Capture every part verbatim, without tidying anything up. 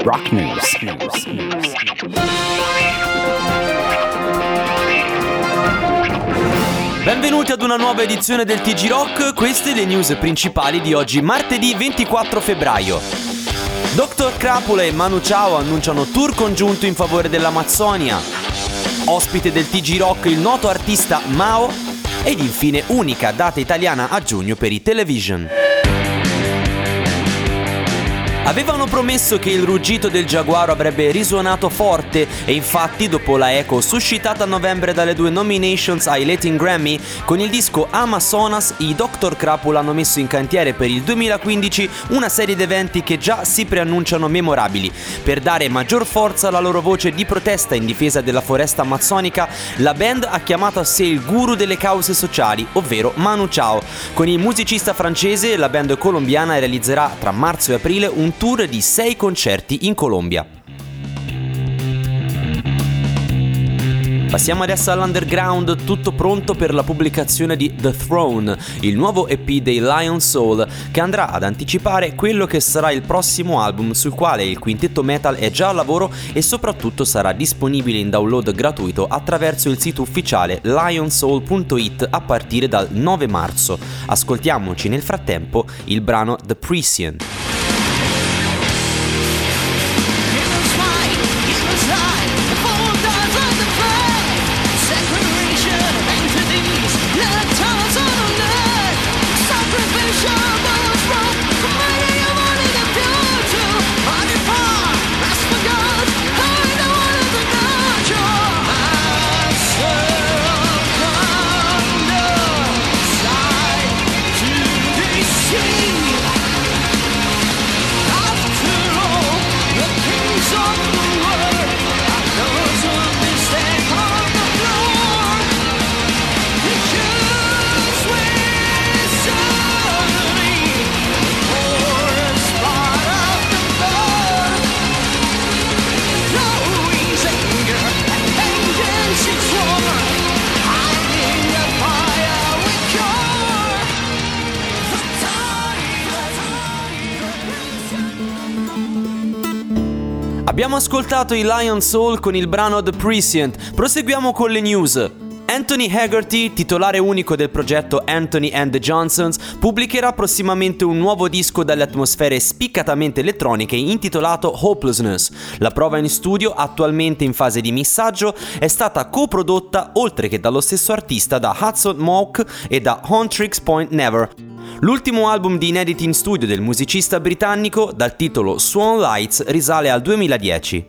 Rock News. Benvenuti ad una nuova edizione del T G Rock, queste le news principali di oggi, martedì ventiquattro febbraio. doctor Crapula e Manu Chao annunciano tour congiunto in favore dell'Amazzonia. Ospite del T G Rock il noto artista Mao. Ed infine unica data italiana a giugno per i Television. Avevano promesso che il ruggito del giaguaro avrebbe risuonato forte e infatti dopo la eco suscitata a novembre dalle due nominations ai Latin Grammy, con il disco Amazonas i doctor Crapula hanno messo in cantiere per il duemilaquindici una serie di eventi che già si preannunciano memorabili. Per dare maggior forza alla loro voce di protesta in difesa della foresta amazzonica, la band ha chiamato a sé il guru delle cause sociali, ovvero Manu Chao. Con il musicista francese, la band colombiana realizzerà tra marzo e aprile un tour di sei concerti in Colombia. Passiamo adesso all'underground, tutto pronto per la pubblicazione di The Throne, il nuovo E P dei Lion Soul, che andrà ad anticipare quello che sarà il prossimo album, sul quale il quintetto metal è già al lavoro e soprattutto sarà disponibile in download gratuito attraverso il sito ufficiale lion soul punto it a partire dal nove marzo. Ascoltiamoci nel frattempo il brano The Prescient. Abbiamo ascoltato i Lion Soul con il brano The Prescient. Proseguiamo con le news. Anthony Haggerty, titolare unico del progetto Anthony and the Johnsons, pubblicherà prossimamente un nuovo disco dalle atmosfere spiccatamente elettroniche intitolato Hopelessness. La prova in studio, attualmente in fase di missaggio, è stata coprodotta, oltre che dallo stesso artista, da Hudson Mohawk e da Huntrix Point Never. L'ultimo album di inediti in studio del musicista britannico, dal titolo Swan Lights, risale al duemiladieci.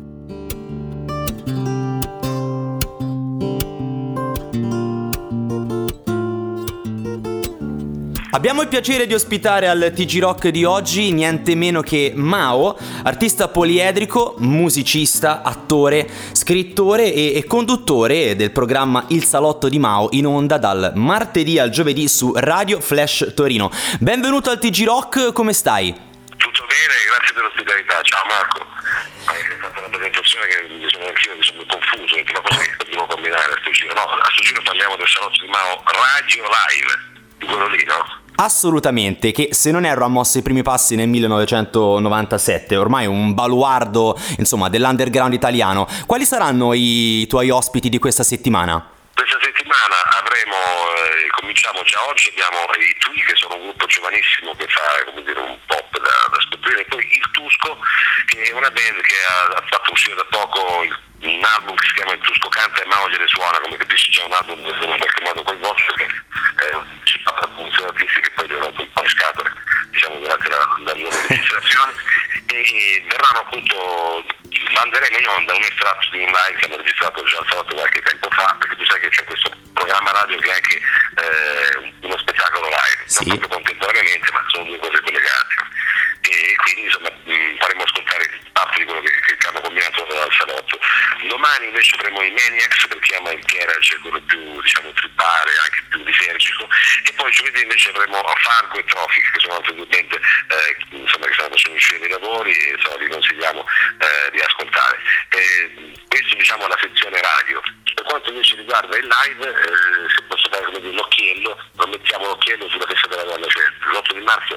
Abbiamo il piacere di ospitare al T G Rock di oggi niente meno che Mao, artista poliedrico, musicista, attore, scrittore e, e conduttore del programma Il Salotto di Mao, in onda dal martedì al giovedì su Radio Flash Torino. Benvenuto al T G Rock, come stai? Tutto bene, grazie dell'ospitalità. Ciao Marco. È stata una presentazione che mi sono anch'io mi sono confuso, perché una cosa che devo combinare a sto giro. No, a sto giro parliamo del Salotto di Mao Radio Live, di quello lì, no? Assolutamente, che se non erro ha mosso i primi passi nel millenovecentonovantasette, ormai un baluardo, insomma, dell'underground italiano. Quali saranno i tuoi ospiti di questa settimana? Questa settimana avremo, eh, cominciamo già oggi, abbiamo i Tui, che sono un gruppo giovanissimo che fa, come dire, un pop da, da scoprire, e poi il Tusco, che è una band che ha, ha fatto uscire da poco il, un album che si chiama Il Tusco canta e Mao gliele suona, come capisci già un album che in qualche modo coinvolto, perché eh, ci fa la funzione artistica che poi gli ho rotto un po' le scatole, diciamo, durante la, la loro registrazione, e, e verranno appunto, manderemo in onda un estratto di un live che hanno registrato già al Salotto qualche tempo fa, perché tu sai che c'è questo programma radio che è anche eh, uno spettacolo live, sì, non proprio contemporaneamente, ma sono due cose collegate, e quindi insomma faremo ascoltare parte di quello che, che hanno combinato al Salotto. Domani invece avremo i Maniacs, per chi ama il garage, quello più, diciamo, tripare, anche più lisergico, e poi giovedì invece avremo Fargo e Trophic, che sono altre due band eh, insomma, che stanno facendo uscire dei lavori, e insomma, vi consigliamo eh, di ascoltare. Eh, questo, diciamo, è la sezione radio. Per quanto invece riguarda il live, eh, se posso dare, come dire, l'occhiello, non mettiamo l'occhiello sulla festa della donna, cioè l'otto di marzo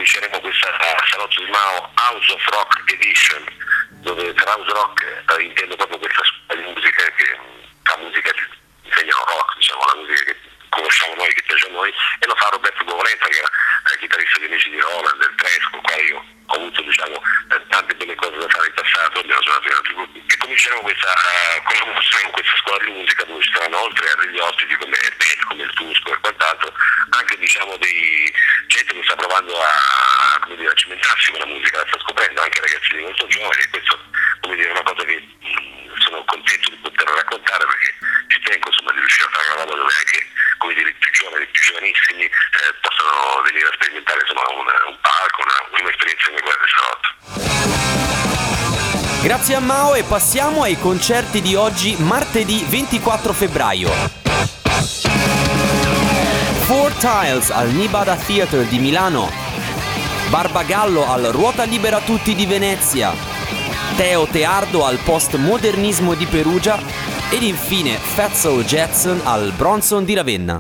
cominceremo questa Salotto di Mao House of Rock Edition, dove per House Rock eh, intendo proprio questa scuola di musica che fa musica, insegnano rock, diciamo, la musica che conosciamo noi, che piace a noi, e lo fa Roberto Bovolenta, che era eh, chitarrista di Amici di Roland, del Tresco, qua io ho avuto, diciamo, eh, tante belle cose da fare in passato, abbiamo suonato in altri gruppi, e cominceremo questa uh, collaborazione con questa scuola di musica, dove ci saranno, oltre a degli ospiti come band, come il Tusco e quant'altro, anche, diciamo, dei gente che sta provando a, come dire, a cimentarsi con la musica, la sta scoprendo, anche ragazzini molto giovani, e questo, come dire, è una cosa che mh, sono contento di poter raccontare, perché ci tengo, insomma, di riuscire a fare una roba dove anche, come dire, i più giovani, i più giovanissimi eh, possono venire a sperimentare, insomma, un, un palco, una, un'esperienza come quella del Salotto. Grazie a Mao, e passiamo ai concerti di oggi, martedì ventiquattro febbraio. Four Tiles al Nibada Theatre di Milano, Barbagallo al Ruota Libera Tutti di Venezia, Teo Teardo al Postmodernismo di Perugia ed infine Fatso Jetson al Bronson di Ravenna.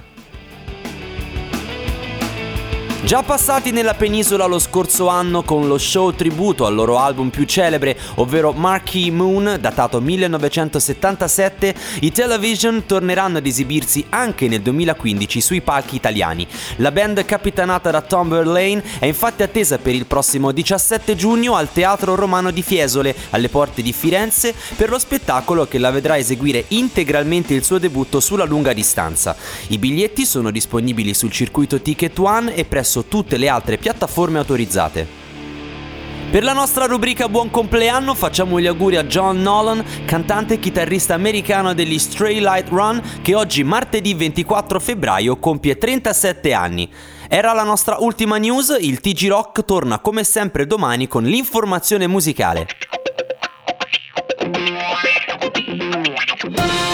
Già passati nella penisola lo scorso anno con lo show tributo al loro album più celebre, ovvero Marquee Moon, datato millenovecentosettantasette, i Television torneranno ad esibirsi anche nel duemilaquindici sui palchi italiani. La band, capitanata da Tom Verlaine, è infatti attesa per il prossimo diciassette giugno al Teatro Romano di Fiesole, alle porte di Firenze, per lo spettacolo che la vedrà eseguire integralmente il suo debutto sulla lunga distanza. I biglietti sono disponibili sul circuito Ticket One e presso tutte le altre piattaforme autorizzate. Per la nostra rubrica Buon compleanno facciamo gli auguri a John Nolan, cantante e chitarrista americano degli Stray Light Run, che oggi martedì ventiquattro febbraio compie trentasette anni. Era la nostra ultima news, il T G Rock torna come sempre domani con l'informazione musicale.